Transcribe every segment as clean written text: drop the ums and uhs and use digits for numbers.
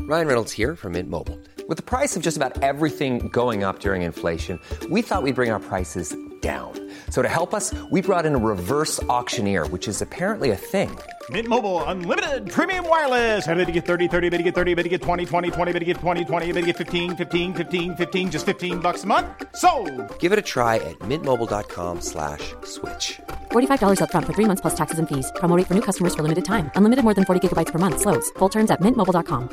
Ryan Reynolds here from Mint Mobile. With the price of just about everything going up during inflation, we thought we'd bring our prices down. So to help us, we brought in a reverse auctioneer, which is apparently a thing. Mint Mobile Unlimited Premium Wireless. How to get 30, 30, bit to get 30, bit to get 20, 20, 20, bit to get 20, 20, bit to get 15, 15, 15, 15, just $15 a month? Sold! Give it a try at mintmobile.com/switch. $45 up front for 3 months plus taxes and fees. Promo rate for new customers for limited time. Unlimited more than 40 gigabytes per month. Slows full terms at mintmobile.com.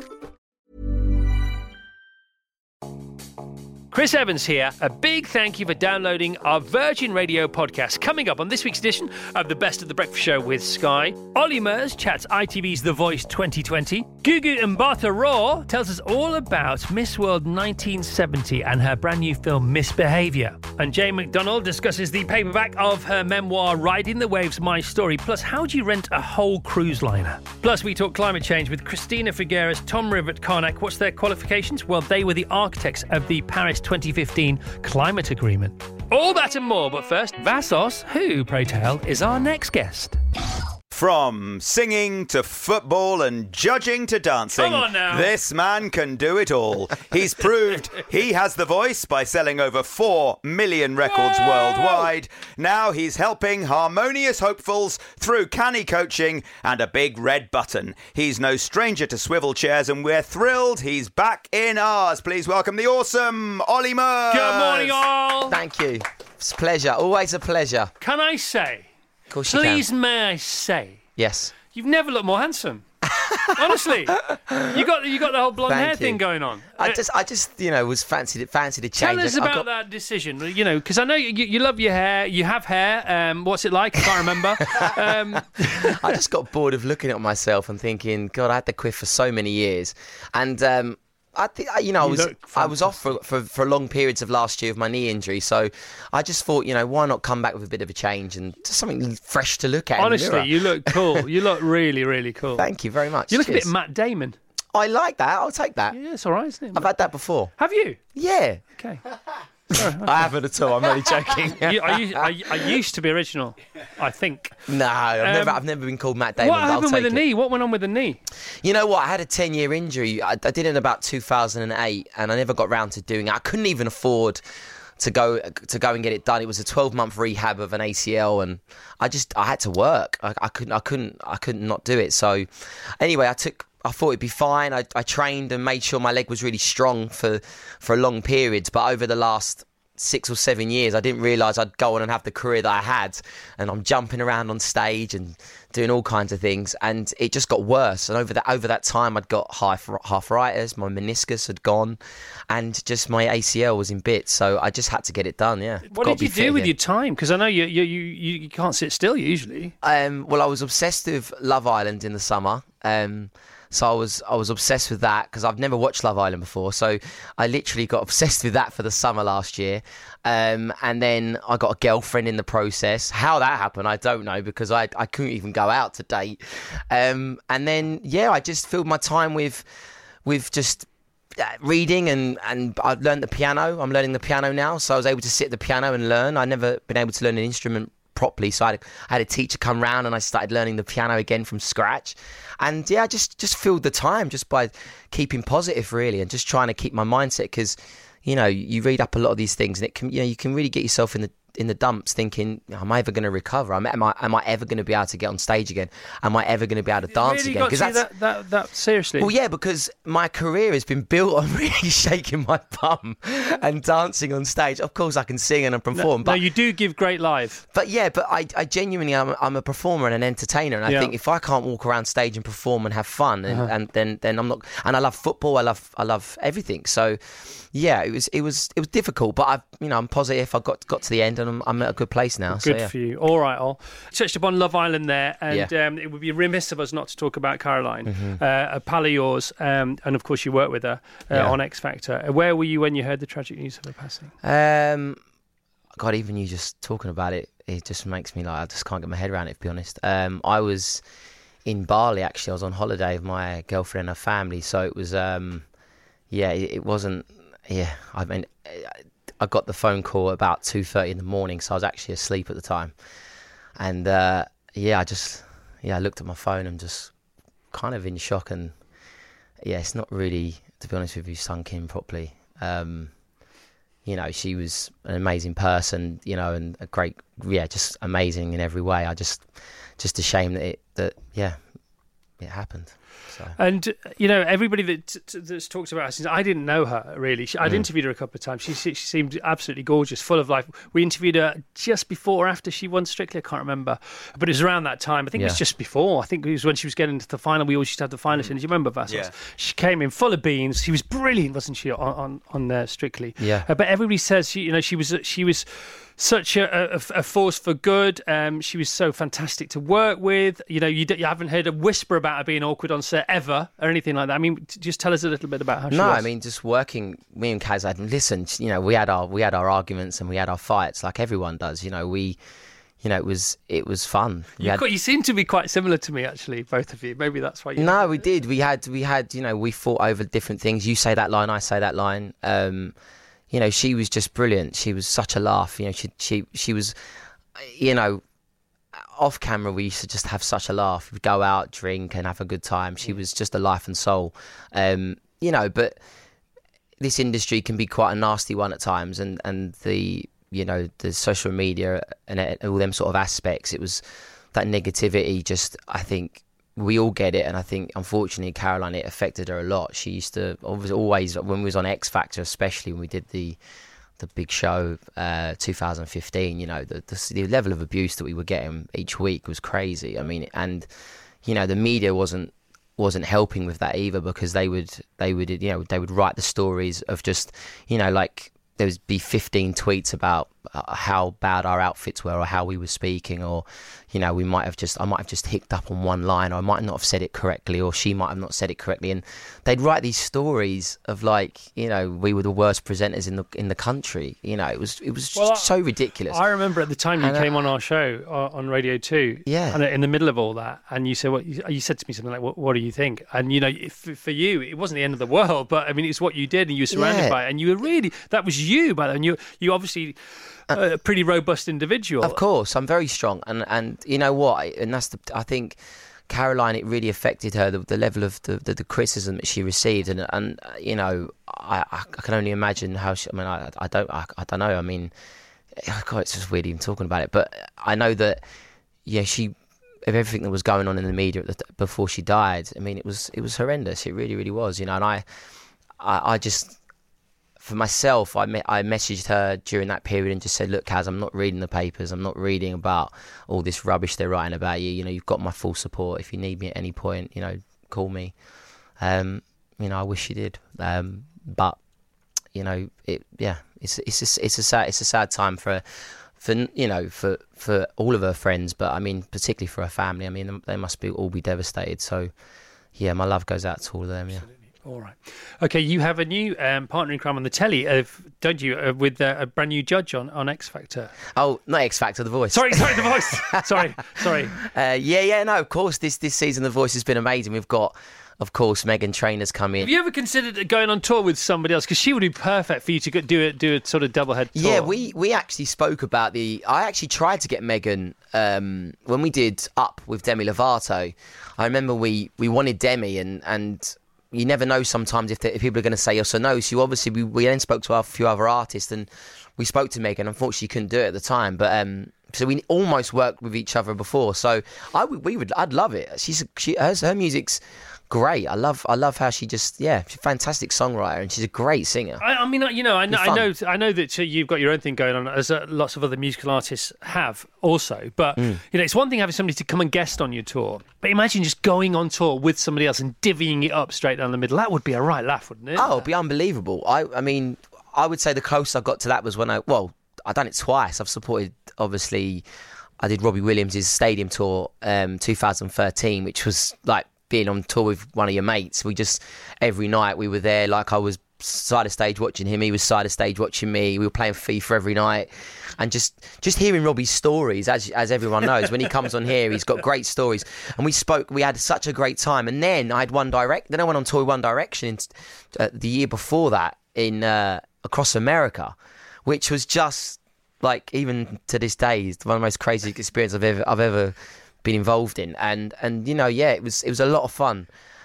Chris Evans here. A big thank you for downloading our Virgin Radio podcast. Coming up on this week's edition of the Best of the Breakfast Show with Sky, Ollie Murs chats ITV's The Voice 2020. Gugu Mbatha Raw tells us all about Miss World 1970 and her brand new film Misbehaviour. And Jane McDonald discusses the paperback of her memoir Riding the Waves, My Story. Plus, how do you rent a whole cruise liner? Plus, we talk climate change with Christina Figueres, Tom Rivett-Carnac. What's their qualifications? Well, they were the architects of the Paris 2015 climate agreement. All that and more, but first, Vassos, who, pray tell, is our next guest. From singing to football and judging to dancing, Come on now. This man can do it all. He's proved he has the voice by selling over 4 million records worldwide. Now he's helping harmonious hopefuls through canny coaching and a big red button. He's no stranger to swivel chairs, and we're thrilled he's back in ours. Please welcome the awesome Ollie Murs. Good morning, all. Thank you. It's a pleasure. Always a pleasure. Can I say, Of course you please can. may I say, Yes. you've never looked more handsome. Honestly, you got the whole blonde Thank hair you. thing going on. I just, was fancied a change. Tell us about that decision. Because I know you love your hair. You have hair. What's it like? I can't remember. I just got bored of looking at myself and thinking, God, I had the quiff for so many years, and I think I was off for long periods of last year with my knee injury, so I just thought, why not come back with a bit of a change and just something fresh to look at. Honestly, you look cool. You look really, really cool. Thank you very much. You look Cheers. a bit Matt Damon. I like that. I'll take that. Yeah, it's all right, isn't it? I've had that before. Have you? Yeah. Okay. I haven't at all. I'm only joking. I used to be original, I think. No, I've never been called Matt Damon. What but I'll happened with the take knee? What went on with the knee? You know what? I had a 10-year injury. I did it in about 2008, and I never got round to doing it. I couldn't even afford to go and get it done. It was a 12-month rehab of an ACL, and I had to work. I couldn't not do it. So anyway, I thought it'd be fine. I trained and made sure my leg was really strong for long periods. But over the last 6 or 7 years, I didn't realise I'd go on and have the career that I had. And I'm jumping around on stage and doing all kinds of things. And it just got worse. And over that time, I'd got arthritis. My meniscus had gone. And just my ACL was in bits. So I just had to get it done, yeah. What did you do with your time? Because I know you can't sit still usually. Well, I was obsessed with Love Island in the summer. So I was obsessed with that because I've never watched Love Island before. So I literally got obsessed with that for the summer last year. And then I got a girlfriend in the process. How that happened, I don't know, because I couldn't even go out to date. And then, I just filled my time with just reading and I've learned the piano. I'm learning the piano now. So I was able to sit at the piano and learn. I'd never been able to learn an instrument properly, so I had a teacher come round and I started learning the piano again from scratch. And I just filled the time just by keeping positive, really, and just trying to keep my mindset, because you read up a lot of these things and it can you can really get yourself in the dumps thinking, am I ever going to recover? Am I ever going to be able to get on stage again? Am I ever going to be able to dance again? Because that seriously. Well, yeah, because my career has been built on really shaking my bum and dancing on stage. Of course, I can sing and perform. No, you do give great live. But I genuinely, I'm a performer and an entertainer, and I think if I can't walk around stage and perform and have fun, and then I'm not. And I love football. I love everything. So. Yeah, it was difficult, but I'm positive. I got to the end, and I'm at a good place now. Good for you. All right, all touched upon Love Island there, and it would be remiss of us not to talk about Caroline, a pal of yours, and of course you worked with her on X Factor. Where were you when you heard the tragic news of her passing? God, even you just talking about it, it just makes me I just can't get my head around it, to be honest. I was in Bali, actually. I was on holiday with my girlfriend and her family, so it was it wasn't. Yeah, I mean, I got the phone call about 2:30 in the morning, so I was actually asleep at the time. And I looked at my phone and just kind of in shock, and yeah, it's not really, to be honest with you, sunk in properly. You know, she was an amazing person, you know, and a great, just amazing in every way. Just a shame that it happened. So. And, you know, everybody that's talked about her since, I didn't know her, really. I'd interviewed her a couple of times. She seemed absolutely gorgeous, full of life. We interviewed her just before or after she won Strictly, I can't remember. But it was around that time. I think it was just before. I think it was when she was getting to the final. We always used to have the finalists in. Do you remember, Vassos? Yeah. She came in full of beans. She was brilliant, wasn't she, on Strictly? Yeah. But everybody says, she was such a force for good. She was so fantastic to work with. You know, you haven't heard a whisper about her being awkward on set ever or anything like that. I mean, just tell us a little bit about how she was. No, I mean, just working, me and Kaz had listened. You know, we had our arguments and we had our fights like everyone does. You know, it was fun. You seem to be quite similar to me, actually, both of you. Maybe that's why. No, we did. We had. You know, we fought over different things. You say that line, I say that line. You know, she was just brilliant. She was such a laugh. You know, she was, you know, off camera we used to just have such a laugh. We'd go out, drink and have a good time. She was just a life and soul. You know, but this industry can be quite a nasty one at times, and the, you know, the social media and all them sort of aspects, it was that negativity. Just, I think we all get it, and I think unfortunately Caroline, it affected her a lot. She used to always, when we was on X Factor, especially when we did the big show 2015, you know, the level of abuse that we were getting each week was crazy. I mean, and you know, the media wasn't helping with that either, because they would you know, they would write the stories of just, you know, like there would be 15 tweets about how bad our outfits were or how we were speaking, or, you know, I might have just hicked up on one line, or I might not have said it correctly, or she might have not said it correctly, and they'd write these stories of, like, you know, we were the worst presenters in the country. You know, it was so ridiculous. I remember at the time you came on our show on Radio 2, and in the middle of all that, and you said you said to me something like, "What do you think?" And you know, for you, it wasn't the end of the world, but I mean, it's what you did, and you were surrounded by it, and you were really, that was you by then. You obviously a pretty robust individual. Of course, I'm very strong, and you know what? And that's I think Caroline, it really affected her, the level of the criticism that she received, and you know, I can only imagine how she. I mean, I don't know. I mean, God, it's just weird even talking about it. But I know that, yeah, of everything that was going on in the media before she died. I mean, it was horrendous. It really, really was. You know, and I just. For myself, I messaged her during that period and just said, "Look, Kaz, I'm not reading the papers. I'm not reading about all this rubbish they're writing about you. You know, you've got my full support. If you need me at any point, you know, call me." You know, I wish you did, but you know, it's a sad time for you know, for all of her friends, but I mean, particularly for her family. I mean, they must all be devastated. So, yeah, my love goes out to all of them. Yeah. All right. Okay, you have a new partner in crime on the telly, don't you, with a brand new judge on X Factor? Oh, not X Factor, The Voice. Sorry, The Voice. sorry. No, of course, this season The Voice has been amazing. We've got, of course, Meghan Trainor's come in. Have you ever considered going on tour with somebody else? Because she would be perfect for you to do a sort of double head tour. Yeah, we actually spoke about I actually tried to get Meghan when we did Up with Demi Lovato. I remember we wanted Demi, and you never know sometimes if people are going to say yes or no. So obviously we then spoke to a few other artists, and we spoke to Meghan. Unfortunately, she couldn't do it at the time, but so we almost worked with each other before. So I'd love it. Her music's great. I love how she just, she's a fantastic songwriter, and she's a great singer. I mean, you know, I know that you've got your own thing going on, as lots of other musical artists have also. But you know, it's one thing having somebody to come and guest on your tour, but imagine just going on tour with somebody else and divvying it up straight down the middle. That would be a right laugh, wouldn't it? Oh, it'd be unbelievable. I mean, I would say the closest I got to that was when I've done it twice. I've supported, obviously, I did Robbie Williams' stadium tour 2013, which was like being on tour with one of your mates. We just, every night we were there, like I was side of stage watching him, he was side of stage watching me. We were playing FIFA every night, and just hearing Robbie's stories, as everyone knows, when he comes on here, he's got great stories. And we had such a great time. And then I went on tour with One Direction the year before that in across America, which was just like, even to this day, it's one of the most crazy experiences I've ever been involved in. And you know, it was a lot of fun.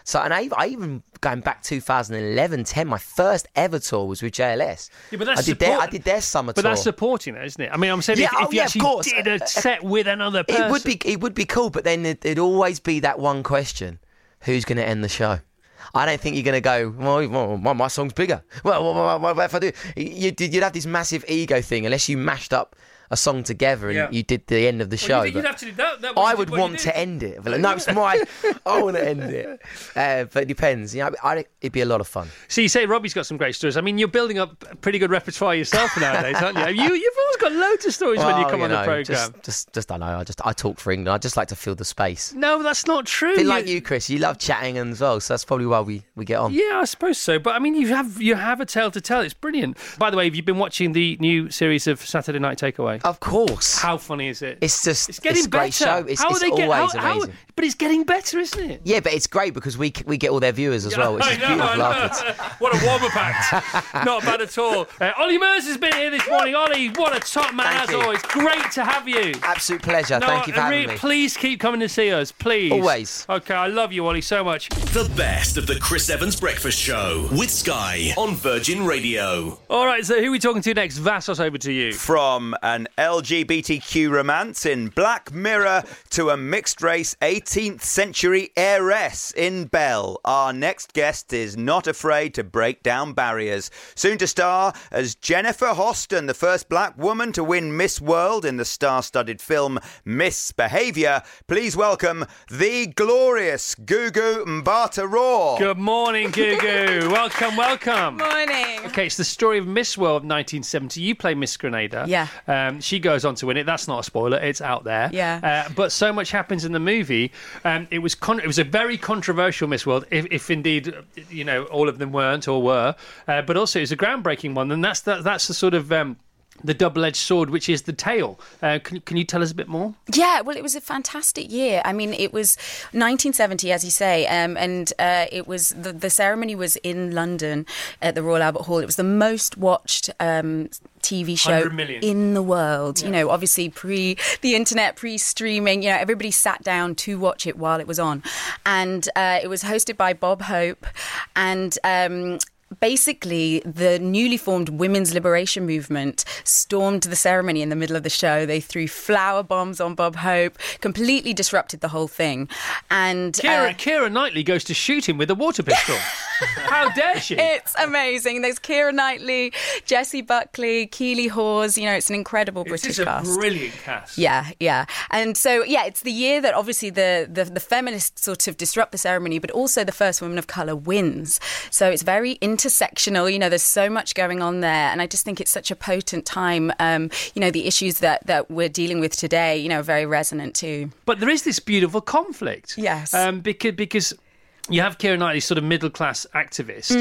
So, and I even going back 2011, 10, my first ever tour was with JLS. Yeah, but that's I did their summer tour. But that's supporting it, isn't it? I mean, I'm saying if you actually did a set with another person. It would be cool, but then it'd always be that one question: who's going to end the show? I don't think you're going to go, well, my song's bigger. Well, what if I do? You'd have this massive ego thing unless you mashed up a song together and you did the end of the show. You'd have to do that. I would want to end it. But no, it's I want to end it. But it depends. You know, it'd be a lot of fun. So you say Robbie's got some great stories. I mean, you're building up a pretty good repertoire yourself nowadays, aren't you? You've always got loads of stories when you come on the programme. Just I know. I talk for England. I just like to fill the space. No, that's not true. A bit like you, Chris. You love chatting as well, so that's probably why we get on. Yeah, I suppose so. But I mean, you have a tale to tell. It's brilliant. By the way, have you been watching the new series of Saturday Night Takeaway? Of course. How funny is it? It's getting a great better. show. It's always amazing. But it's getting better, isn't it? Yeah, but it's great because we get all their viewers as well, which is beautiful afterwards. What a warm-up act. Not bad at all. Ollie Murs has been here this morning. Ollie, what a top man as always. Great to have you. Absolute pleasure. Thank you for having me. Please keep coming to see us, please. Always. Okay, I love you, Ollie, so much. The best of the Chris Evans Breakfast Show with Sky on Virgin Radio. All right, so who are we talking to next? Vassos, over to you. From an LGBTQ romance in Black Mirror to a mixed-race 18th century heiress in Belle, our next guest is not afraid to break down barriers. Soon to star as Jennifer Hoston, the first black woman to win Miss World in the star-studded film Misbehaviour. Please welcome the glorious Gugu Mbatha-Raw. Good morning, Gugu. Welcome. Morning. Okay, it's the story of Miss World 1970. You play Miss Grenada. Yeah. She goes on to win it. That's not a spoiler. It's out there. Yeah. But so much happens in the movie. It was a very controversial Miss World, if indeed, you know, all of them weren't or were. But also it was a groundbreaking one. And that's the sort of... the double-edged sword, which is the tail. Can you tell us a bit more? Yeah, well, it was a fantastic year. I mean, it was 1970, as you say, and it was the ceremony was in London at the Royal Albert Hall. It was the most watched TV show in the world. Yeah. You know, obviously pre the internet, pre-streaming. You know, everybody sat down to watch it while it was on, and it was hosted by Bob Hope, and. Basically, the newly formed women's liberation movement stormed the ceremony in the middle of the show. They threw flower bombs on Bob Hope, completely disrupted the whole thing. And Keira Knightley goes to shoot him with a water pistol. How dare she? It's amazing. There's Keira Knightley, Jessie Buckley, Keely Hawes. You know, it's an incredible British cast. It's a brilliant cast. Yeah. And so, it's the year that obviously the feminists sort of disrupt the ceremony, but also the first woman of colour wins. So it's very intersectional. You know, there's so much going on there, and I just think it's such a potent time. You know, the issues that we're dealing with today, you know, are very resonant too. But there is this beautiful conflict. Yes. Because you have Keira Knightley, sort of middle-class activist,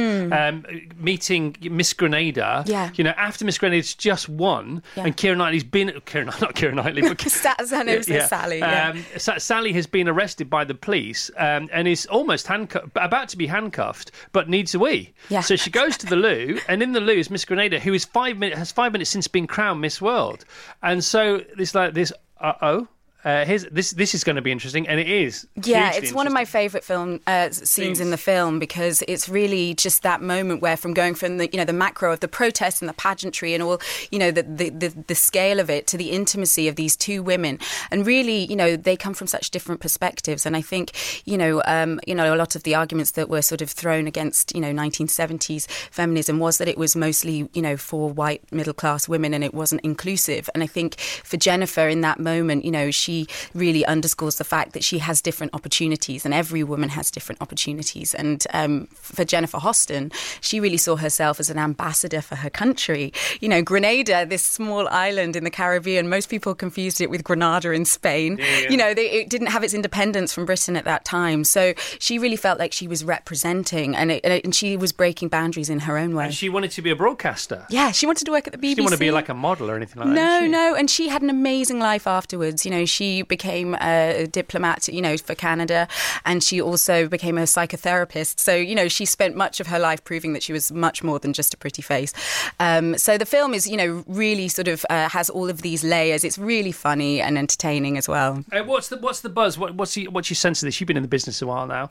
meeting Miss Grenada. Yeah. You know, after Miss Grenada's just won, and Keira Knightley's been... not Keira Knightley, but... Sally, yeah. Sally has been arrested by the police and is almost about to be handcuffed, but needs a wee. Yeah. So she goes to the loo, and in the loo is Miss Grenada, who is 5 minutes since been crowned Miss World. And so it's like this, this is going to be interesting, and it is. Yeah, it's one of my favourite scenes in the film, because it's really just that moment where, from going from the macro of the protest and the pageantry and all, you know, the scale of it, to the intimacy of these two women, and really, you know, they come from such different perspectives. And I think, a lot of the arguments that were sort of thrown against, 1970s feminism was that it was mostly, for white middle class women, and it wasn't inclusive. And I think for Jennifer in that moment, she really underscores the fact that she has different opportunities, and every woman has different opportunities. And for Jennifer Hoston, she really saw herself as an ambassador for her country. You know, Grenada, this small island in the Caribbean, most people confused it with Granada in Spain. Yeah. You know, it didn't have its independence from Britain at that time. So she really felt like she was representing, and she was breaking boundaries in her own way. And she wanted to be a broadcaster. Yeah, she wanted to work at the BBC. She didn't want to be like a model or anything like that. No, and she had an amazing life afterwards. You know, she became a diplomat, for Canada, and she also became a psychotherapist. So, she spent much of her life proving that she was much more than just a pretty face. So the film is, really sort of has all of these layers. It's really funny and entertaining as well. What's the buzz? What's your sense of this? You've been in the business a while now.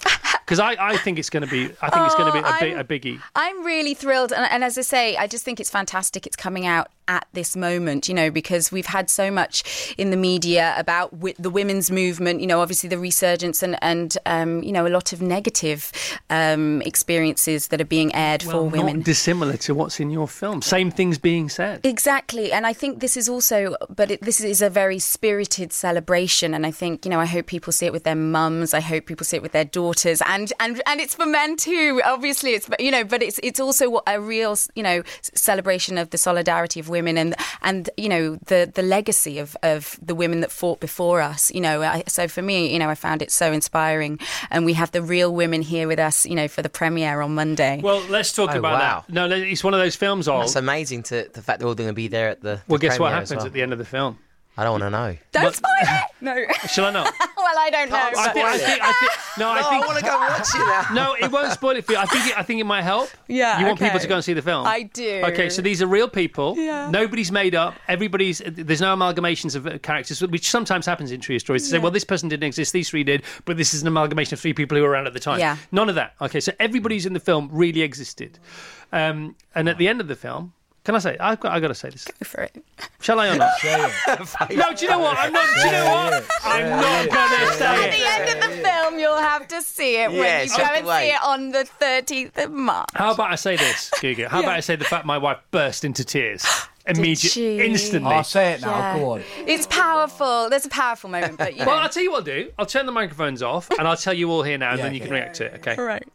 Because I think it's going to be. I think it's going to be a biggie. I'm really thrilled, and as I say, I just think it's fantastic. It's coming out at this moment, because we've had so much in the media about the women's movement. Obviously the resurgence and a lot of negative experiences that are being aired for women. Not dissimilar to what's in your film. Same things being said. Exactly, and I think this is also, this is a very spirited celebration, and I think I hope people see it with their mums. I hope people see it with their daughters, and it's for men too. Obviously, it's but it's also a real celebration of the solidarity of women and the legacy of the women that fought before us. So for me, I found it so inspiring, and we have the real women here with us, for the premiere on Monday. Well, let's talk about that. No, it's one of those films. It's amazing the fact they're all going to be there at the. Well, guess what happens at the end of the film? I don't want to know. Don't spoil it. No. Shall I not? Well, I don't know. I want to go and watch it now. No, it won't spoil it for you. I think it might help. Yeah. You want people to go and see the film? I do. Okay, so these are real people. Yeah. Nobody's made up. There's no amalgamations of characters, which sometimes happens in true stories. To say, well, this person didn't exist, these three did, but this is an amalgamation of three people who were around at the time. Yeah. None of that. Okay, so everybody's in the film really existed. And at the end of the film, can I say? I've got to say this. Go for it. Shall I or not? No, do you know what? I'm not. Do you know what? I'm not going to say it. At the end of the film, you'll have to see it when you go and see it on the 13th of March. How about I say this, Gugu? How about I say the fact my wife burst into tears immediately, instantly? I'll say it now. Yeah. Go on. It's powerful. There's a powerful moment, but Well, I'll tell you what I'll do. I'll turn the microphones off, and I'll tell you all here now, and then you can react to it. Okay. All right.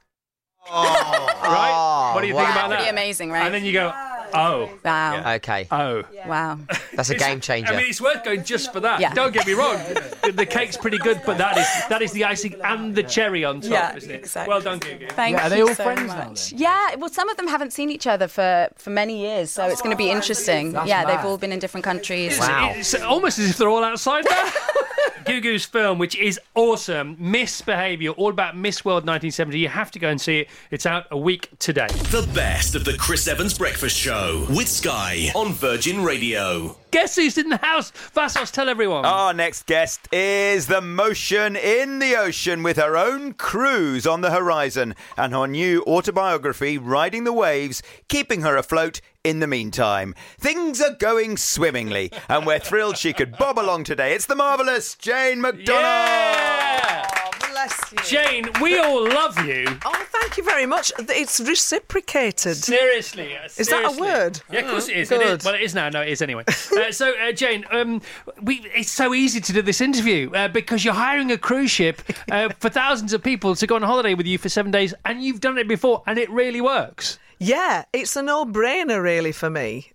Right? What do you think about that? Pretty amazing, right? And then you go, oh. Wow. Yeah. Okay. Oh. Wow. That's a game changer. I mean, it's worth going just for that. Yeah. Don't get me wrong. The cake's pretty good, but that is the icing and the cherry on top, isn't it? Exactly. Well done, Gugu. Thank you. Are they all so friends much. now? Yeah. Well, some of them haven't seen each other for many years, so it's going to be interesting. That's they've mad. all been in different countries. Wow. It's almost as if they're all outside now. Gugu's film, which is awesome, Miss Behaviour, all about Miss World 1970. You have to go and see it. It's out a week today. The best of the Chris Evans Breakfast Show with Sky on Virgin Radio. Guess who's in the house? Vassos, tell everyone. Our next guest is the motion in the ocean with her own cruise on the horizon and her new autobiography, Riding the Waves, keeping her afloat in the meantime. Things are going swimmingly, and we're thrilled she could bob along today. It's the marvellous Jane McDonald. Yeah! Bless you. Jane, we all love you. Oh, thank you very much. It's reciprocated. Seriously. Is that a word? Yeah, of course it is. Good. It is. Well, it is now. No, it is anyway. So, Jane, it's so easy to do this interview because you're hiring a cruise ship for thousands of people to go on holiday with you for 7 days, and you've done it before, and it really works. Yeah, it's a no-brainer really for me.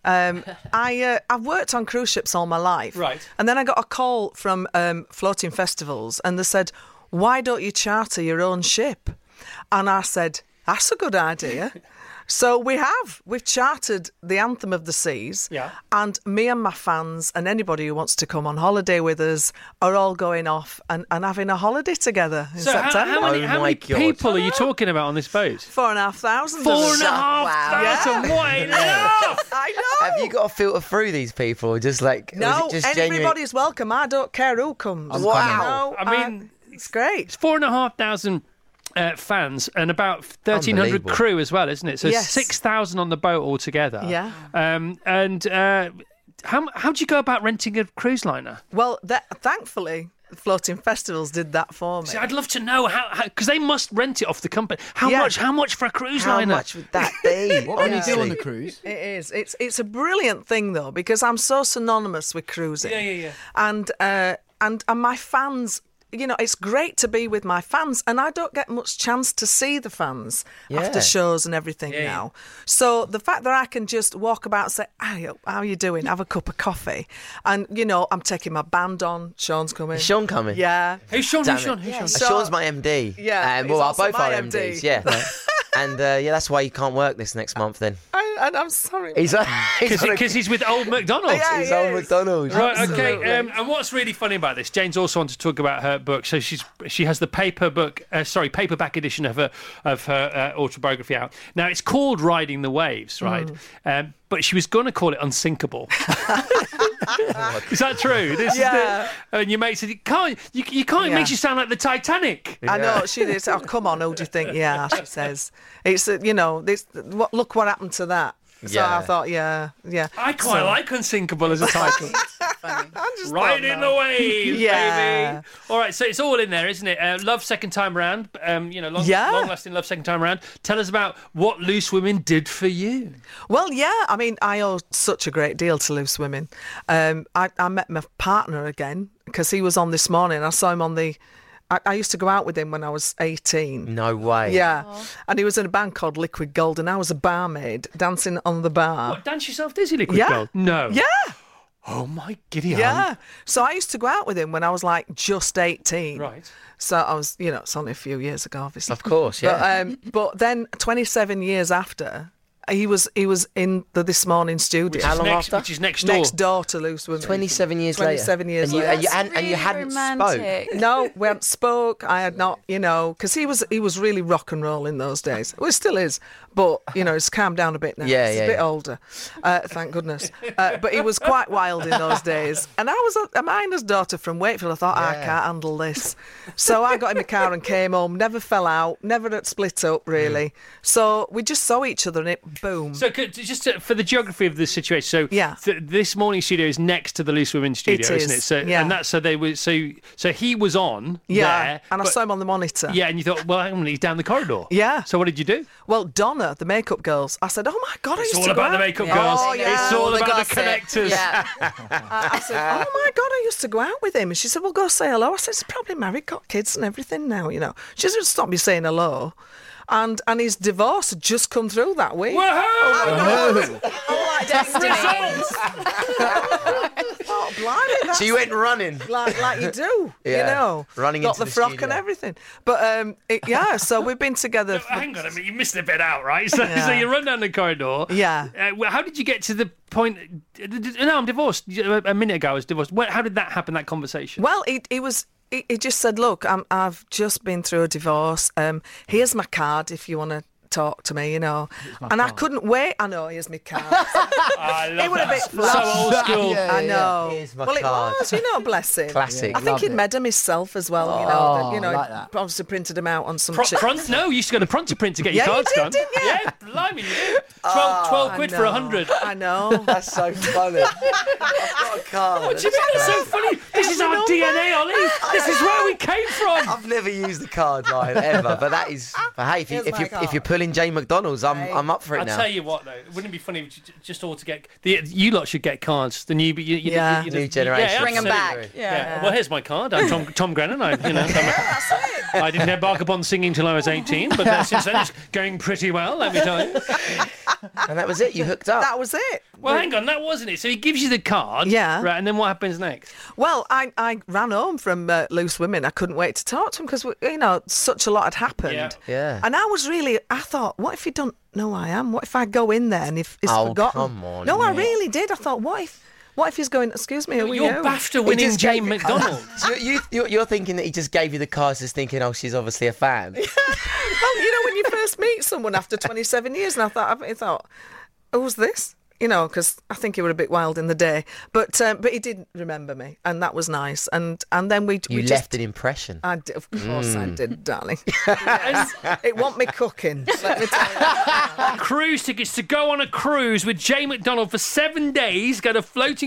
I've worked on cruise ships all my life. Right. And then I got a call from Floating Festivals and they said, why don't you charter your own ship? And I said, that's a good idea. So we've chartered the Anthem of the Seas, and me and my fans and anybody who wants to come on holiday with us are all going off and having a holiday together in September. How many people are you talking about on this boat? 4,500. 4,500. What enough? I know. Have you got to filter through these people? Or just like No, was it just everybody's welcome. I don't care who comes. Wow. I mean, it's great. It's 4,500 fans and about 1,300 crew as well, isn't it? So 6,000 on the boat altogether. Yeah. How do you go about renting a cruise liner? Well, thankfully, Floating Festivals did that for me. See, I'd love to know how, because they must rent it off the company. How much for a cruise How liner? much would that be? What can you do on the cruise? It is. It's a brilliant thing though, because I'm so synonymous with cruising. Yeah. And my fans. You know, it's great to be with my fans, and I don't get much chance to see the fans after shows and everything now. So the fact that I can just walk about and say, hey, how are you doing? Have a cup of coffee. And, you know, I'm taking my band on. Sean's coming. Is Sean coming? Yeah. Who's Sean? Sean's my MD. Yeah. Well, also both my our MD. MDs, yeah. And that's why you can't work this next month then. And I'm sorry. Because he's with Old McDonald. He's Old McDonald. Right, okay. And what's really funny about this, Jane's also wanted to talk about her book. So she has the paperback edition of her autobiography out. Now, it's called Riding the Waves, right? but she was going to call it Unsinkable. Is that true? And your mate said, you can't. It makes you sound like the Titanic. I know, she did. Oh, come on, who do you think? Yeah, she says. It's, look what happened to that. So I thought, yeah. I quite like Unsinkable as a title. Right in the waves, baby. All right, so it's all in there, isn't it? Love Second Time Round. Long-lasting Love Second Time Round. Tell us about what Loose Women did for you. Well, I mean, I owe such a great deal to Loose Women. I met my partner again because he was on this morning. I saw him on the... I used to go out with him when I was 18. No way. Yeah. Aww. And he was in a band called Liquid Gold, and I was a barmaid dancing on the bar. What, dance yourself dizzy, Liquid Gold? No. Yeah. Oh, my giddy Yeah. So I used to go out with him when I was like just 18. Right. So I was, it's only a few years ago, obviously. Of course, yeah. But then 27 years after... He was in the This Morning studio. How long after? Which is next door. Next door to Loose Women. 27 years later. 27 years later. And you hadn't spoke? No, we hadn't spoke. I had not, because he was really rock and roll in those days. Well, it still is. But, it's calmed down a bit now. He's a bit older. Thank goodness. But he was quite wild in those days. And I was a miner's daughter from Wakefield. I thought, I can't handle this. So I got in my car and came home. Never fell out. Never had split up, really. So we just saw each other and it boom. So just for the geography of the situation, This Morning studio is next to the Loose Women studio, isn't it? So and that's so they were so he was on there, and I saw him on the monitor. Yeah, and you thought, well, hang on, he's down the corridor. Yeah. So what did you do? Well, Donna, the makeup girls, I said, oh my God, it's all about the makeup girls. Oh, yeah. It's all the about gossip. the connectors. Yeah. I said, oh my God, I used to go out with him. And she said, well, go say hello. I said, he's probably married, got kids and everything now, She doesn't stop me saying hello. And his divorce had just come through that week. Woohoo! Oh, destiny. Oh, blimey, so you went running. Like you do, Running got into the frock studio. and everything. But, so we've been together. Hang on a minute, you missed a bit out, right? So you run down the corridor. Yeah. How did you get to the point... No, I'm divorced. A minute ago I was divorced. How did that happen, that conversation? Well, he just said, look, I've just been through a divorce. Here's my card if you want to talk to me, And card. I couldn't wait. I know, here's my card. I love it would have been so old school. I know. Here's my card. It was, bless him. Classic. I think he'd made them himself as well, like that. Obviously printed them out on some No, you used to go to Pronto Print to get your cards done. Didn't you? Yeah, blimey, you did. 12 quid for 100. I know. That's so funny. I've got a card. What do you mean that's so funny? This is our DNA, Ollie. This is where we came from. I've never used the card line ever, but that is. But hey, if you're pulling Jane McDonald's, I'm up for it now. I'll tell you what, though, wouldn't it be funny just all to get you lot should get cards. The new new generation. Bring them back. Yeah. Well, here's my card. I'm Tom Grennan. I didn't embark upon singing till I was 18, but since then it's going pretty well. Let me tell you. And that was it. You hooked up. That was it. Well, hang on, that wasn't it. So he gives you the card. Yeah. Right, and then what happens next? Well, I ran home from Loose Women. I couldn't wait to talk to him because, such a lot had happened. Yeah. And I thought, what if he don't know who I am? What if I go in there and if he's forgotten? Come on. No, I really did. I thought, what if he's going, excuse me, who are you? You're BAFTA-winning Jane McDonald. So you're thinking that he just gave you the cards just thinking, oh, she's obviously a fan. Well, when you first meet someone after 27 years, and I thought, who's this? Because I think he was a bit wild in the day, but he did remember me, and that was nice. And then we left an impression. I did, of course I did, darling. It want me cooking. Let me tell you. Cruise tickets to go on a cruise with Jane McDonald for 7 days. Go to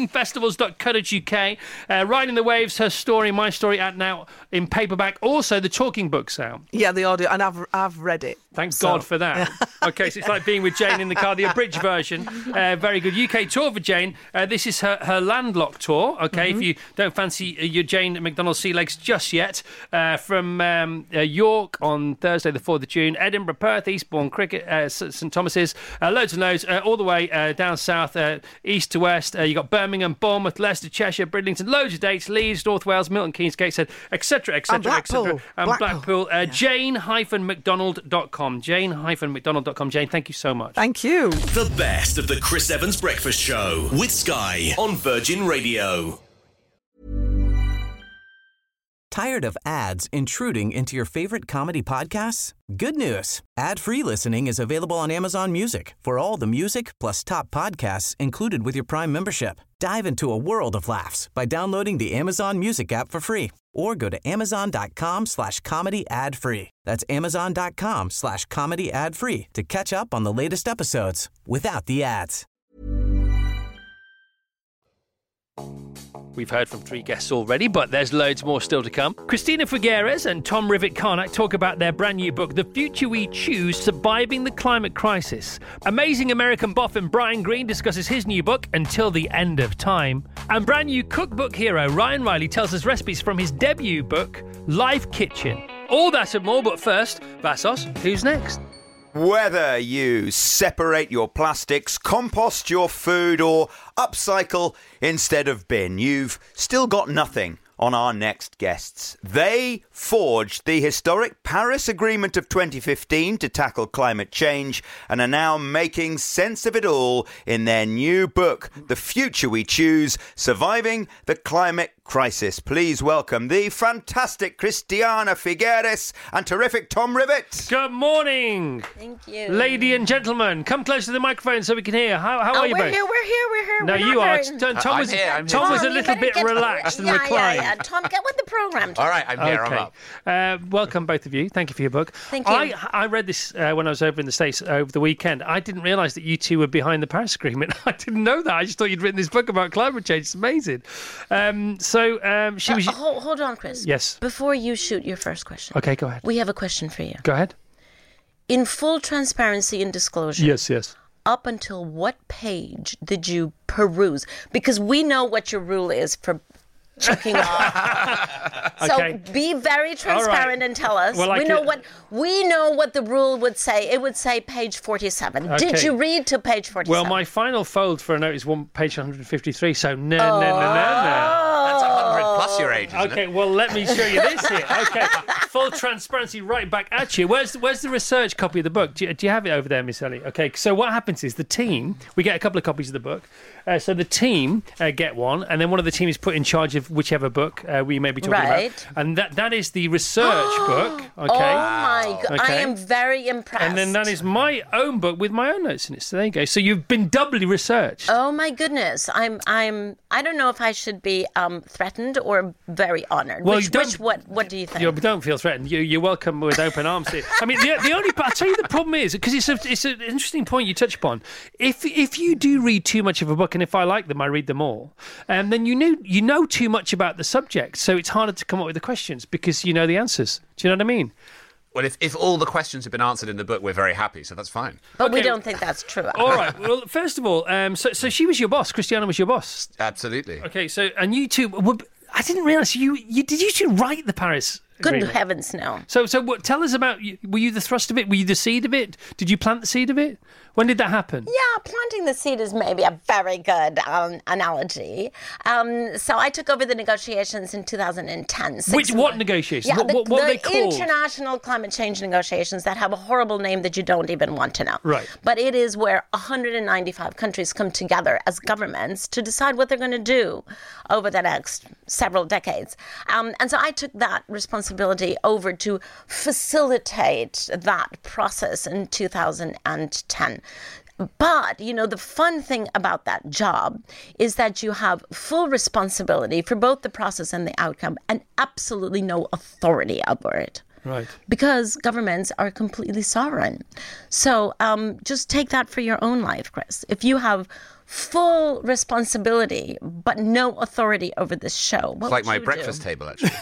floatingfestivals.co.uk. Riding the Waves, her story, my story, out now in paperback. Also, the talking book's out. Yeah, the audio, and I've read it. Thank God for that. Okay, so it's like being with Jane in the car, the abridged version. Very good UK tour for Jane. This is her Landlocked tour. Okay, if you don't fancy your Jane McDonald sea legs just yet, from York on Thursday the 4th of June, Edinburgh, Perth, Eastbourne, Cricket, St Thomas's, loads and loads, all the way down south, east to west. You got Birmingham, Bournemouth, Leicester, Cheshire, Bridlington, loads of dates, Leeds, North Wales, Milton Keynes, Gateshead, etc., etc., etc. And Blackpool. Jane-McDonald.com. Jane-McDonald.com. Jane, thank you so much. Thank you. The best of the Chris Evans Breakfast Show with Sky on Virgin Radio. Tired of ads intruding into your favorite comedy podcasts? Good news. Ad-free listening is available on Amazon Music for all the music plus top podcasts included with your Prime membership. Dive into a world of laughs by downloading the Amazon Music app for free or go to amazon.com/comedy ad-free. That's amazon.com/comedy ad-free to catch up on the latest episodes without the ads. We've heard from 3 guests already, but there's loads more still to come. Christina Figueres and Tom Rivett-Carnac talk about their brand new book, The Future We Choose, Surviving the Climate Crisis. Amazing American boffin Brian Greene discusses his new book, Until the End of Time. And brand new cookbook hero Ryan Riley tells us recipes from his debut book, Live Kitchen. All that and more, but first, Vassos, who's next? Whether you separate your plastics, compost your food, or upcycle instead of bin, you've still got nothing on our next guests. They forged the historic Paris Agreement of 2015 to tackle climate change and are now making sense of it all in their new book, The Future We Choose, Surviving the Climate Crisis. Please welcome the fantastic Christina Figueres and terrific Tom Rivett. Good morning. Thank you. Lady and gentlemen, come close to the microphone so we can hear. How are you both? We're here. No, We're you not are. very- Tom was a little bit relaxed and reclined. Yeah. Tom, get with the program. All right, I'm here. I'm up. Welcome, both of you. Thank you for your book. Thank you. I read this when I was over in the States over the weekend. I didn't realise that you two were behind the Paris Agreement. I didn't know that. I just thought you'd written this book about climate change. It's amazing. She was... Hold on, Chris. Yes. Before you shoot your first question. Okay, go ahead. We have a question for you. Go ahead. In full transparency and disclosure. Yes. Up until what page did you peruse? Because we know what your rule is for checking off. So Okay. be very transparent and tell us. Well, we know what the rule would say. It would say page 47. Okay. Did you read to page 47? Well, my final fold for a note is page 153, so no. That's 100 plus your age, isn't Okay, it? well, let me show you this here. Okay, full transparency right back at you. Where's the research copy of the book? Do you have it over there, Miss Ellie? Okay, so what happens is the team, we get a couple of copies of the book. So the team get one, and then one of the team is put in charge of whichever book we may be talking about. And that is the research book. Okay. Oh, my God. Okay. I am very impressed. And then that is my own book with my own notes in it. So there you go. So you've been doubly researched. Oh my goodness! I don't know if I should be threatened or very honoured. Well, what do you think? Don't feel threatened. You're welcome with open arms here. I mean, the only I'll tell you the problem is because it's an interesting point you touch upon. If you do read too much of a book, and if I like them, I read them all, then you know too much about the subject, so it's harder to come up with the questions because you know the answers. Do you know what I mean? Well, if all the questions have been answered in the book, we're very happy, so that's fine. But we don't think that's true. All right. Well, first of all, so she was your boss. Christiana was your boss. Absolutely. Okay. So, and you two were. I didn't realise you two write the Paris Good Agreement? heavens, no. So what? Tell us about. Were you the thrust of it? Were you the seed of it? Did you plant the seed of it? When did that happen? Yeah, planting the seed is maybe a very good analogy. So I took over the negotiations in 2010. What negotiations? Yeah, what are they called? International climate change negotiations that have a horrible name that you don't even want to know. Right. But it is where 195 countries come together as governments to decide what they're going to do over the next several decades. And so I took that responsibility over to facilitate that process in 2010. But, the fun thing about that job is that you have full responsibility for both the process and the outcome and absolutely no authority over it. Right. Because governments are completely sovereign. So just take that for your own life, Chris. If you have full responsibility but no authority over this show, what It's like would my you breakfast do? table, actually.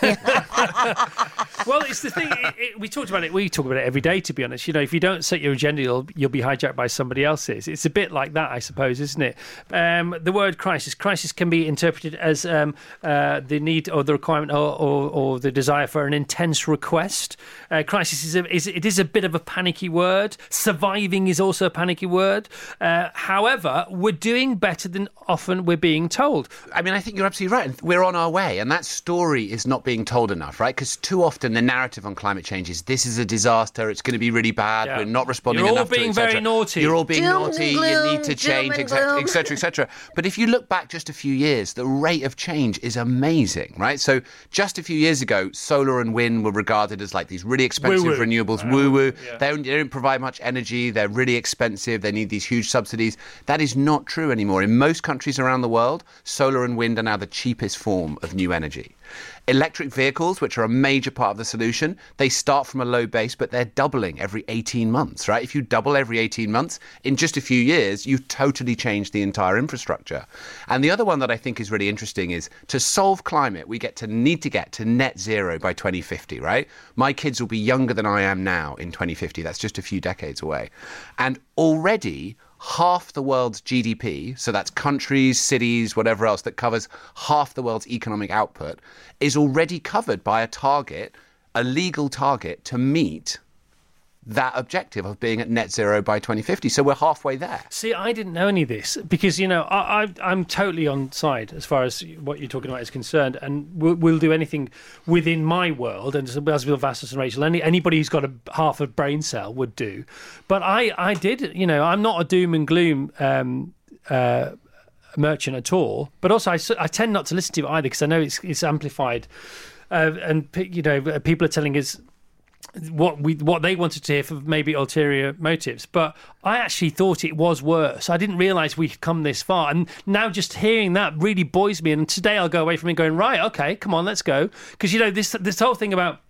Well, it's the thing. We talked about it. We talk about it every day, to be honest. If you don't set your agenda, you'll be hijacked by somebody else's. It's a bit like that, I suppose, isn't it? The word crisis. Crisis can be interpreted as the need or the requirement or the desire for an intense request. Crisis is a bit of a panicky word. Surviving is also a panicky word. However, we're doing doing better than often we're being told. I mean, I think you're absolutely right. And we're on our way. And that story is not being told enough, right? Because too often the narrative on climate change is this is a disaster. It's going to be really bad. Yeah. We're not responding You're all enough to it, being et cetera. very naughty. You're all being Doom naughty. and gloom, You need to change, doom and etc., gloom. etc., etc. But if you look back just a few years, the rate of change is amazing, right? So just a few years ago, solar and wind were regarded as like these really expensive Woo-woo. renewables. Woo-woo. Yeah. They don't provide much energy. They're really expensive. They need these huge subsidies. That is not true anymore. In most countries around the world, solar and wind are now the cheapest form of new energy. Electric vehicles, which are a major part of the solution, they start from a low base, but they're doubling every 18 months, right? If you double every 18 months, in just a few years, you've totally changed the entire infrastructure. And the other one that I think is really interesting is to solve climate, we need to get to net zero by 2050, right? My kids will be younger than I am now in 2050. That's just a few decades away. And already, half the world's GDP, so that's countries, cities, whatever else, that covers half the world's economic output, is already covered by a legal target to meet that objective of being at net zero by 2050. So we're halfway there. See, I didn't know any of this because, I'm totally on side as far as what you're talking about is concerned, and we'll do anything within my world, and as will Vassos and Rachel, anybody who's got half a brain cell would do. But I did, I'm not a doom and gloom merchant at all, but also I tend not to listen to it either because I know it's amplified, and people are telling us what they wanted to hear for maybe ulterior motives, but I actually thought it was worse. I didn't realise we'd come this far, and now just hearing that really buoys me. And today I'll go away from it going, right, okay, come on, let's go, because this whole thing about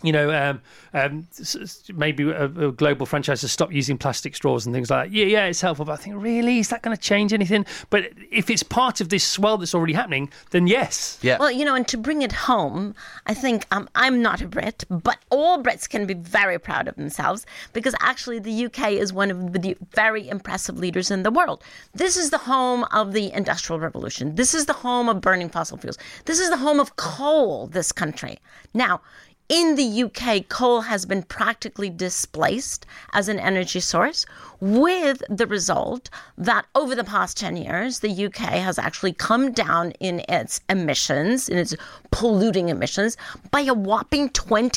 maybe a global franchise to stop using plastic straws and things like that. Yeah, it's helpful. But I think, really, is that going to change anything? But if it's part of this swell that's already happening, then yes. Yeah. Well, and to bring it home, I think I'm not a Brit, but all Brits can be very proud of themselves because actually the UK is one of the very impressive leaders in the world. This is the home of the Industrial Revolution. This is the home of burning fossil fuels. This is the home of coal, this country. Now, in the UK, coal has been practically displaced as an energy source, with the result that over the past 10 years, the UK has actually come down in its emissions, in its polluting emissions, by a whopping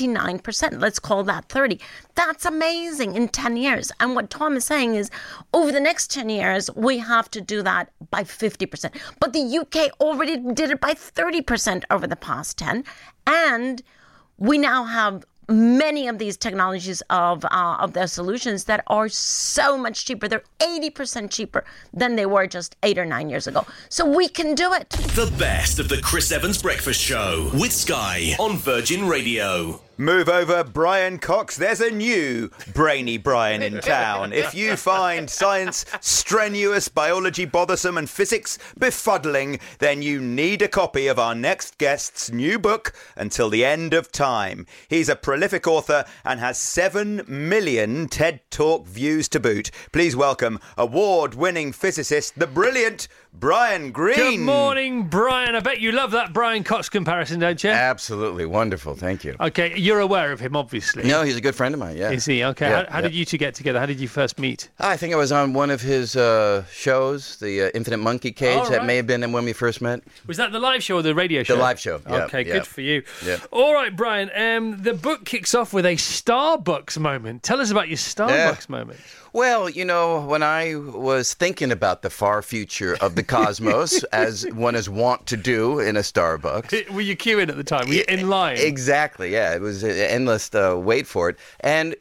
29%. Let's call that 30. That's amazing in 10 years. And what Tom is saying is, over the next 10 years, we have to do that by 50%. But the UK already did it by 30% over the past 10. And we now have many of these technologies of their solutions that are so much cheaper. They're 80% cheaper than they were just 8 or 9 years ago. So we can do it. The best of the Chris Evans Breakfast Show with Sky on Virgin Radio. Move over, Brian Cox. There's a new brainy Brian in town. If you find science strenuous, biology bothersome, and physics befuddling, then you need a copy of our next guest's new book, Until the End of Time. He's a prolific author and has 7 million TED Talk views to boot. Please welcome award-winning physicist, the brilliant Brian Greene. Good morning, Brian. I bet you love that Brian Cox comparison, don't you? Absolutely. Wonderful. Thank you. Okay, you're aware of him, obviously. No, he's a good friend of mine, yeah. Is he? Okay. Yeah, how did you two get together? How did you first meet? I think I was on one of his shows, the Infinite Monkey Cage. That may have been when we first met. Was that the live show or the radio show? The live show, yeah. Okay, good for you. Yeah. All right, Brian, the book kicks off with a Starbucks moment. Tell us about your Starbucks moment. Well, when I was thinking about the far future of the cosmos, as one is wont to do in a Starbucks. Were you queuing at the time? Were you in line? Exactly, yeah. It was an endless wait for it. And,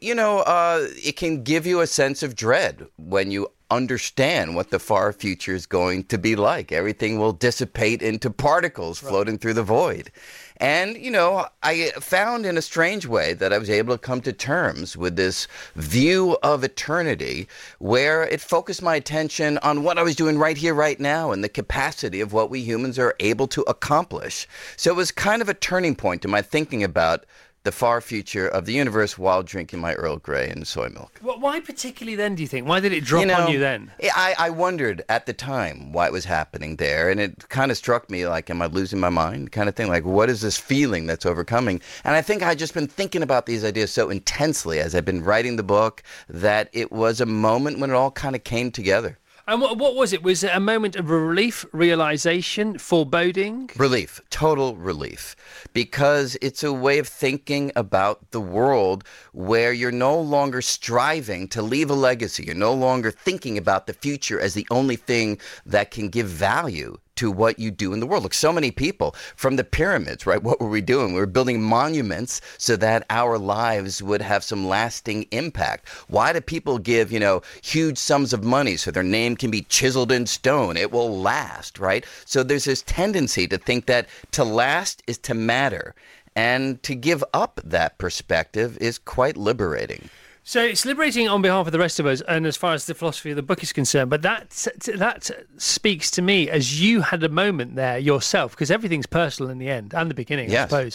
it can give you a sense of dread when you understand what the far future is going to be like. Everything will dissipate into particles floating through the void. And, I found in a strange way that I was able to come to terms with this view of eternity where it focused my attention on what I was doing right here, right now, and the capacity of what we humans are able to accomplish. So it was kind of a turning point in my thinking about the far future of the universe while drinking my Earl Grey and soy milk. Well, why particularly then, do you think? Why did it drop on you then? I wondered at the time why it was happening there, and it kind of struck me like, am I losing my mind kind of thing? Like, what is this feeling that's overcoming? And I think I'd just been thinking about these ideas so intensely as I've been writing the book that it was a moment when it all kind of came together. And what was it? Was it a moment of relief, realization, foreboding? Relief, total relief, because it's a way of thinking about the world where you're no longer striving to leave a legacy. You're no longer thinking about the future as the only thing that can give value to what you do in the world. Look, so many people from the pyramids, right? What were we doing? We were building monuments so that our lives would have some lasting impact. Why do people give, huge sums of money so their name can be chiseled in stone? It will last, right? So there's this tendency to think that to last is to matter. And to give up that perspective is quite liberating. So it's liberating on behalf of the rest of us, and as far as the philosophy of the book is concerned. But that speaks to me as you had a moment there yourself, because everything's personal in the end and the beginning, yes. I suppose.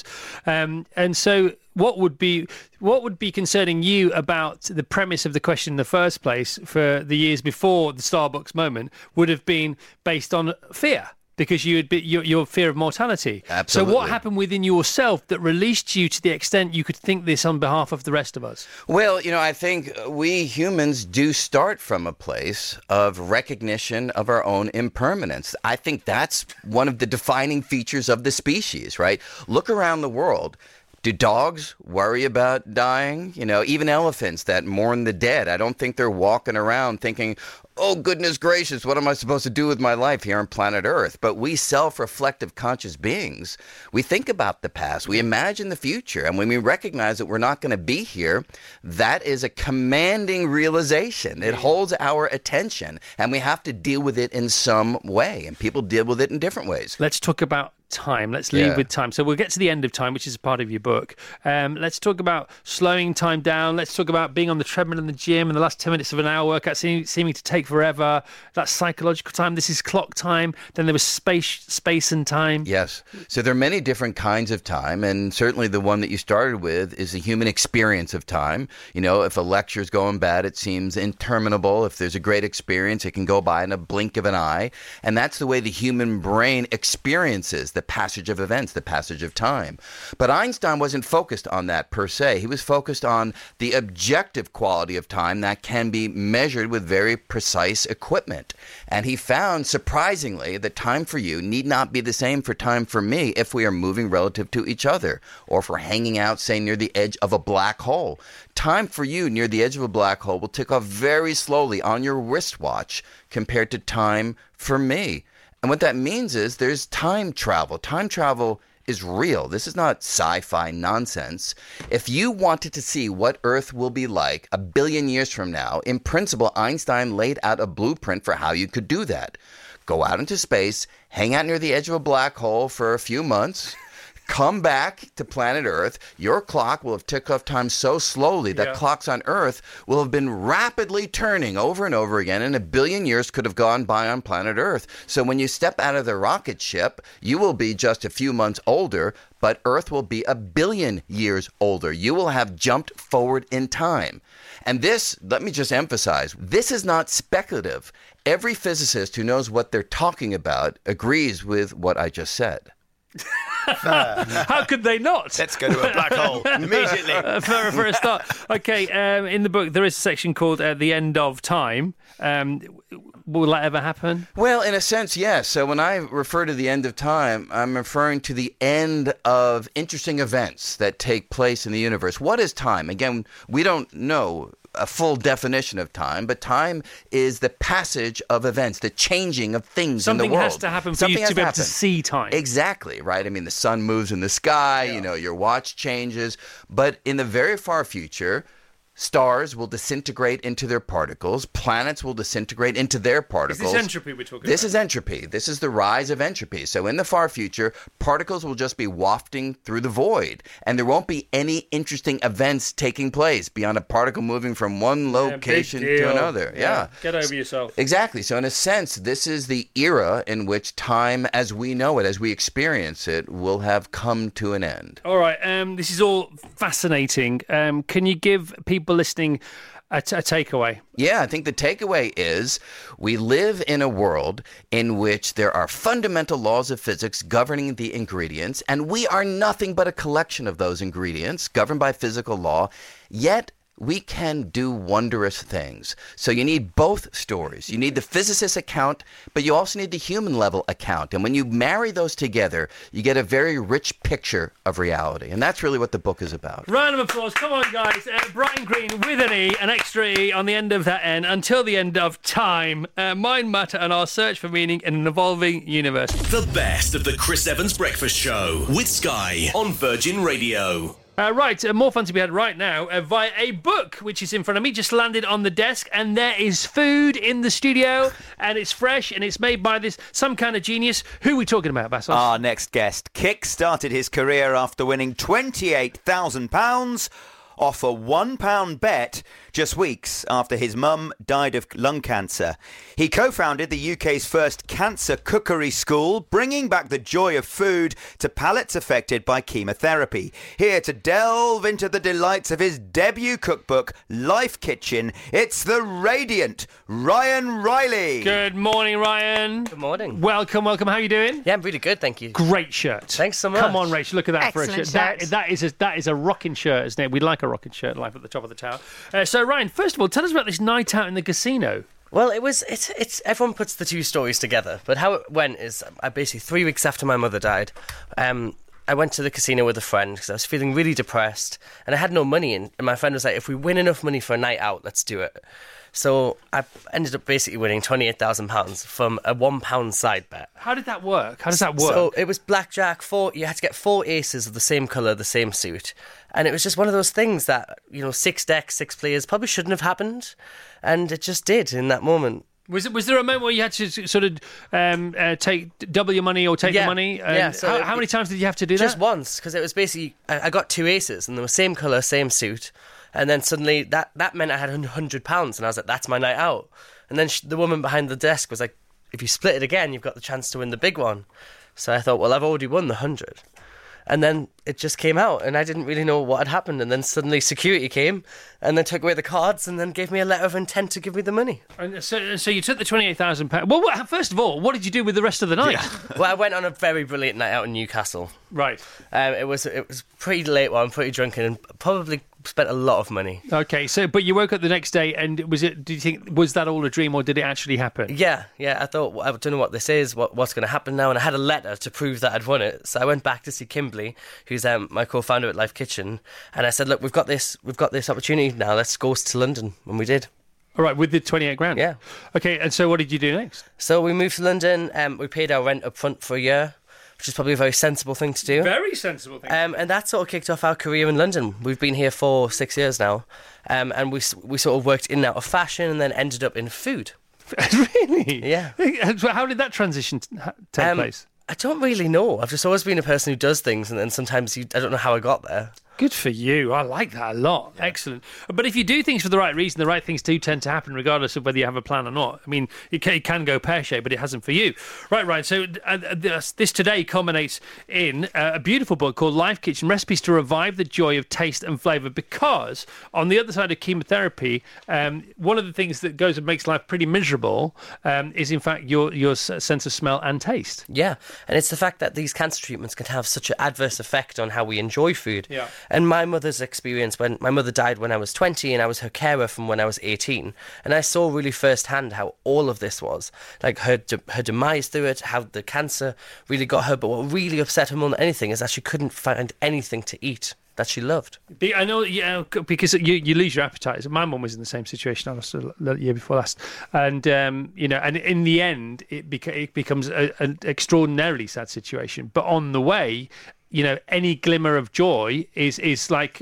And so, what would be concerning you about the premise of the question in the first place for the years before the Starbucks moment would have been based on fear? Because your fear of mortality. Absolutely. So what happened within yourself that released you to the extent you could think this on behalf of the rest of us? Well, I think we humans do start from a place of recognition of our own impermanence. I think that's one of the defining features of the species, right? Look around the world. Do dogs worry about dying? Even elephants that mourn the dead, I don't think they're walking around thinking, oh, goodness gracious, what am I supposed to do with my life here on planet Earth? But we self-reflective conscious beings, we think about the past, we imagine the future, and when we recognize that we're not going to be here, that is a commanding realization. It holds our attention, and we have to deal with it in some way, and people deal with it in different ways. Let's talk about time. Let's leave with time. So we'll get to the end of time, which is a part of your book. Let's talk about slowing time down. Let's talk about being on the treadmill in the gym and the last 10 minutes of an hour workout seeming to take forever. That's psychological time. This is clock time. Then there was space and time. Yes. So there are many different kinds of time, and certainly the one that you started with is the human experience of time. If a lecture's going bad, it seems interminable. If there's a great experience, it can go by in a blink of an eye. And that's the way the human brain experiences the passage of events, the passage of time. But Einstein wasn't focused on that per se. He was focused on the objective quality of time that can be measured with very precise equipment. And he found, surprisingly, that time for you need not be the same for time for me if we are moving relative to each other, or if we're hanging out, say, near the edge of a black hole. Time for you near the edge of a black hole will tick off very slowly on your wristwatch compared to time for me. And what that means is there's time travel. Time travel is real. This is not sci-fi nonsense. If you wanted to see what Earth will be like 1 billion years from now, in principle, Einstein laid out a blueprint for how you could do that. Go out into space, hang out near the edge of a black hole for a few months, come back to planet Earth. Your clock will have ticked off time so slowly that clocks on Earth will have been rapidly turning over and over again, and 1 billion years could have gone by on planet Earth. So when you step out of the rocket ship, you will be just a few months older, but Earth will be 1 billion years older. You will have jumped forward in time. And this, let me just emphasize, this is not speculative. Every physicist who knows what they're talking about agrees with what I just said. How could they not? Let's go to a black hole immediately. For a start. Okay, in the book there is a section called The End of Time. Will that ever happen? Well, in a sense, yes. So when I refer to the end of time, I'm referring to the end of interesting events that take place in the universe. What is time? Again, we don't know a full definition of time, but time is the passage of events, the changing of things in the world. Something has to happen for you to be able to see time. Exactly, right? I mean, the sun moves in the sky, your watch changes, but in the very far future, stars will disintegrate into their particles. Planets will disintegrate into their particles. Is this entropy we're talking about? This is entropy. This is the rise of entropy. So in the far future, particles will just be wafting through the void, and there won't be any interesting events taking place beyond a particle moving from one location to another. Yeah. Get over yourself. Exactly. So in a sense, this is the era in which time as we know it, as we experience it, will have come to an end. All right. This is all fascinating. Can you give people listening a takeaway? Yeah, I think the takeaway is we live in a world in which there are fundamental laws of physics governing the ingredients, and we are nothing but a collection of those ingredients governed by physical law. Yet we can do wondrous things. So you need both stories. You need the physicist account, but you also need the human level account. And when you marry those together, you get a very rich picture of reality. And that's really what the book is about. Round of applause. Come on, guys. Bright and Green with an E, an extra E on the end of that N, until the end of time. Mind, matter, and our search for meaning in an evolving universe. The best of the Chris Evans Breakfast Show with Sky on Virgin Radio. Right, more fun to be had right now via a book, which is in front of me, just landed on the desk, and there is food in the studio, and it's fresh, and it's made by some kind of genius. Who are we talking about, Bassos? Our next guest. Kick started his career after winning £28,000 off a £1 bet just weeks after his mum died of lung cancer. He co-founded the UK's first cancer cookery school, bringing back the joy of food to palates affected by chemotherapy. Here to delve into the delights of his debut cookbook, Life Kitchen, it's the radiant Ryan Riley. Good morning, Ryan. Good morning. Welcome. How are you doing? Yeah, I'm really good, thank you. Great shirt. Thanks so much. Come on, Rach, look at that. Excellent for a shirt. That is a rocking shirt, isn't it? We'd like a rocking shirt live at the top of the tower. So, Ryan, first of all, tell us about this night out in the casino. Well, it's everyone puts the two stories together, but how it went is I basically 3 weeks after my mother died, I went to the casino with a friend because I was feeling really depressed and I had no money, and my friend was like, if we win enough money for a night out, let's do it. So I ended up basically winning £28,000 from a £1 side bet. How did that work? How does that work? So it was blackjack. You had to get 4 aces of the same colour, the same suit. And it was just one of those things that, 6 decks, 6 players probably shouldn't have happened. And it just did in that moment. Was there a moment where you had to sort of double your money or take the money? Yeah. So how many times did you have to do that? Just once, because it was basically, I got 2 aces and they were same colour, same suit. And then suddenly that meant I had £100 and I was like, that's my night out. And then the woman behind the desk was like, if you split it again, you've got the chance to win the big one. So I thought, well, I've already won the 100. And then it just came out and I didn't really know what had happened. And then suddenly security came and then took away the cards and then gave me a letter of intent to give me the money. And so you took the £28,000. Well, first of all, what did you do with the rest of the night? Yeah. Well, I went on a very brilliant night out in Newcastle. Right. It was pretty late while I'm pretty drunk and probably spent a lot of money. Okay, but you woke up the next day and do you think, was that all a dream or did it actually happen? Yeah, I thought, I don't know what this is, what's going to happen now, and I had a letter to prove that I'd won it. So I went back to see Kimberly, who's my co-founder at Life Kitchen, and I said, look, we've got this opportunity now, let's go to London, and we did. All right, with the 28 grand? Yeah. Okay, and so what did you do next? So we moved to London, we paid our rent up front for a year, which is probably a very sensible thing to do. Very sensible thing. And that sort of kicked off our career in London. We've been here for 6 years now, and we sort of worked in and out of fashion and then ended up in food. Really? Yeah. How did that transition take place? I don't really know. I've just always been a person who does things, and then sometimes I don't know how I got there. Good for you. I like that a lot. Yeah. Excellent. But if you do things for the right reason, the right things do tend to happen regardless of whether you have a plan or not. I mean, it can go pear-shaped, but it hasn't for you. Right. So this today culminates in a beautiful book called Life Kitchen, Recipes to Revive the Joy of Taste and Flavour, because on the other side of chemotherapy, one of the things that goes and makes life pretty miserable is, in fact, your sense of smell and taste. Yeah, and it's the fact that these cancer treatments can have such an adverse effect on how we enjoy food. Yeah. And my mother's experience, when my mother died when I was 20 and I was her carer from when I was 18, and I saw really firsthand how all of this was, like her demise through it, how the cancer really got her, but what really upset her more than anything is that she couldn't find anything to eat that she loved. I know, because you lose your appetite. My mum was in the same situation. I was the year before last, and and in the end, it becomes an extraordinarily sad situation. But on the way, any glimmer of joy is like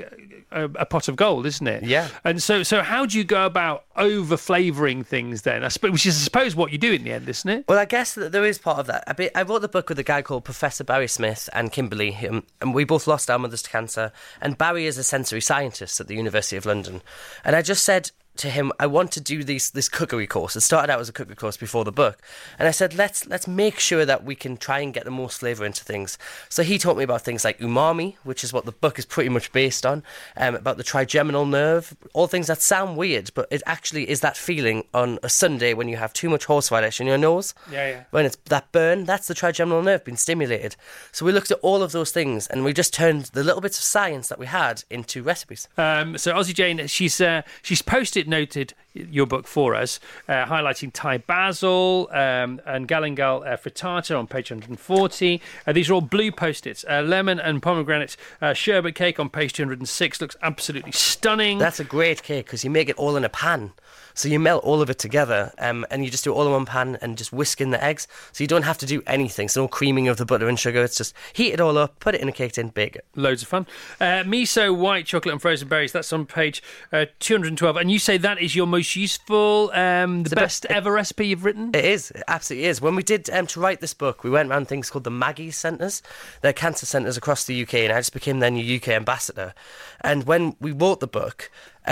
a pot of gold, isn't it? Yeah. And so how do you go about over-flavouring things then? Which is, I suppose, what you do in the end, isn't it? Well, I guess that there is part of that. I wrote the book with a guy called Professor Barry Smith and Kimberly, and we both lost our mothers to cancer. And Barry is a sensory scientist at the University of London. And I just said, to him, I want to do this cookery course. It started out as a cookery course before the book. And I said, let's make sure that we can try and get the most flavour into things. So he taught me about things like umami, which is what the book is pretty much based on, about the trigeminal nerve, all things that sound weird, but it actually is that feeling on a Sunday when you have too much horseradish in your nose. Yeah. When it's that burn, that's the trigeminal nerve being stimulated. So we looked at all of those things and we just turned the little bits of science that we had into recipes. So Aussie Jane, she's noted your book for us, highlighting Thai basil and galangal frittata on page 140. These are all blue post-its. Lemon and pomegranate sherbet cake on page 206 looks absolutely stunning. That's a great cake because you make it all in a pan. So you melt all of it together and you just do it all in one pan and just whisk in the eggs. So you don't have to do anything. So no creaming of the butter and sugar. It's just heat it all up, put it in a cake tin, bake it. Loads of fun. Miso, white chocolate and frozen berries. That's on page 212. And you say that is your most useful, the best ever recipe you've written? It is. It absolutely is. When we did to write this book, we went around things called the Maggie Centres. They're cancer centres across the UK, and I just became their new UK ambassador. And when we wrote the book,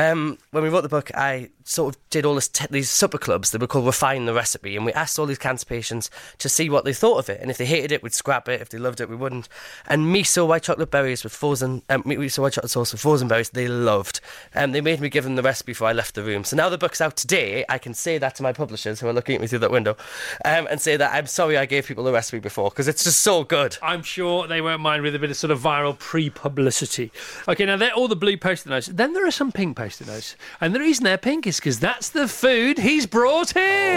I sort of did all these supper clubs. They were called Refine the Recipe, and we asked all these cancer patients to see what they thought of it. And if they hated it, we'd scrap it. If they loved it, we wouldn't. And miso white chocolate berries with miso white chocolate sauce with frozen berries, they loved. They made me give them the recipe before I left the room. So now the book's out today, I can say that to my publishers who are looking at me through that window, and say that I'm sorry I gave people the recipe before because it's just so good. I'm sure they won't mind with a bit of sort of viral pre-publicity. Okay, now they're all the blue post-it notes. Then there are some pink post-it notes. And the reason they're pink is because that's the food he's brought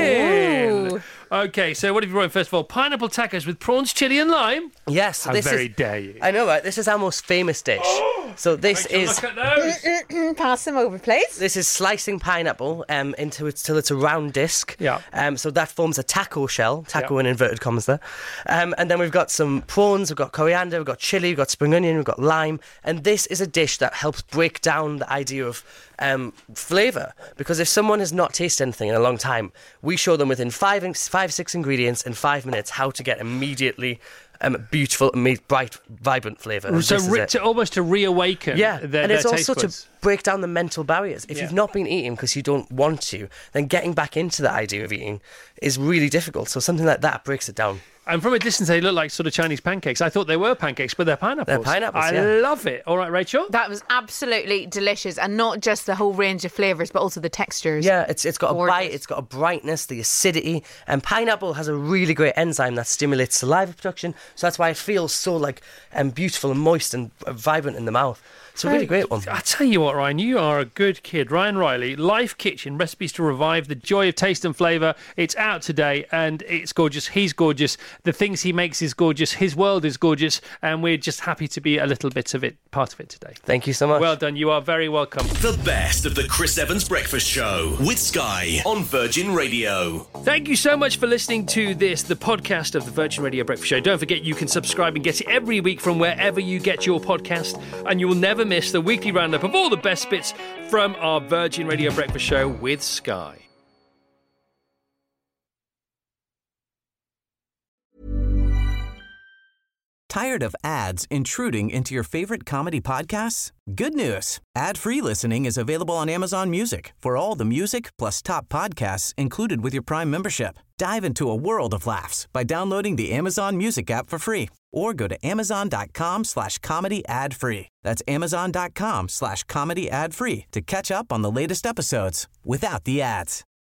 in. Ooh. Okay, so what have you brought in first of all? Pineapple tacos with prawns, chilli and lime? Yes. How very dare you. I know, right? This is our most famous dish. So this is... Look at those. Pass them over, please. This is slicing pineapple into it till it's a round disc. Yeah. So that forms a taco shell. Taco in inverted commas there. And then we've got some prawns, we've got coriander, we've got chilli, we've got spring onion, we've got lime. And this is a dish that helps break down the idea of flavour, because if someone has not tasted anything in a long time, we show them within 5-6 ingredients in 5 minutes how to get immediately beautiful, bright, vibrant flavour. So almost to reawaken their it's taste also buds. to break down the mental barriers. If you've not been eating because you don't want to, then getting back into the idea of eating is really difficult. So something like that breaks it down. And from a distance, they look like sort of Chinese pancakes. I thought they were pancakes, but they're pineapples. They're pineapples, I love it. All right, Rachel? That was absolutely delicious. And not just the whole range of flavours, but also the textures. Yeah, it's got a bite, it's got a brightness, the acidity. And pineapple has a really great enzyme that stimulates saliva production. So that's why it feels so beautiful and moist and vibrant in the mouth. It's a really great one. I tell you what, Ryan, you are a good kid. Ryan Riley, Life Kitchen, recipes to revive the joy of taste and flavour. It's out today and it's gorgeous. He's gorgeous. The things he makes is gorgeous. His world is gorgeous. And we're just happy to be a little bit of it, part of it today. Thank you so much. Well done. You are very welcome. The best of the Chris Evans Breakfast Show with Sky on Virgin Radio. Thank you so much for listening to the podcast of the Virgin Radio Breakfast Show. Don't forget you can subscribe and get it every week from wherever you get your podcast. And you will never miss the weekly roundup of all the best bits from our Virgin Radio Breakfast Show with Sky. Tired of ads intruding into your favorite comedy podcasts? Good news. Ad-free listening is available on Amazon Music for all the music plus top podcasts included with your Prime membership. Dive into a world of laughs by downloading the Amazon Music app for free or go to amazon.com/comedy ad-free. That's amazon.com/comedy ad-free to catch up on the latest episodes without the ads.